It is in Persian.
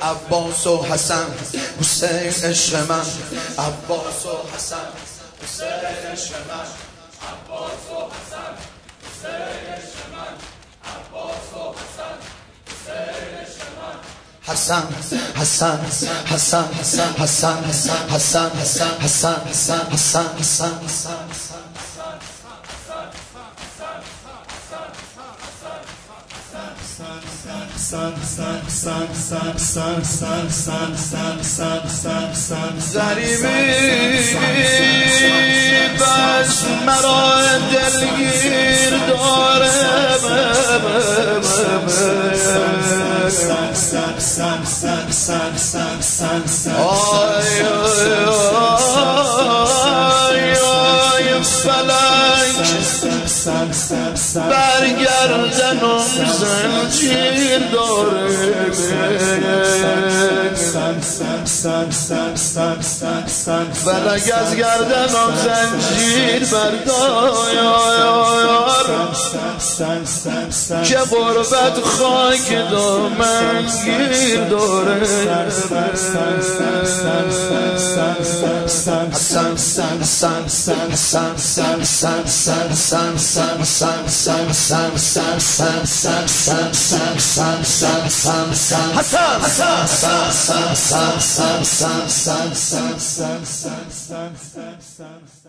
عباس و حسن حسین عشق من، عباس و حسن حسین عشق من، عباس و حسن حسین عشق من، عباس و حسن حسین عشق من. حسن حسن حسن حسن حسن حسن حسن حسن حسن حسن حسن حسن حسن ضریبی بس مرا دلگیر داره، برگردنم زنجیر داره، فلک از گردنم زنجیر بردار، که غربت خاک دامن گیر داره. Hassan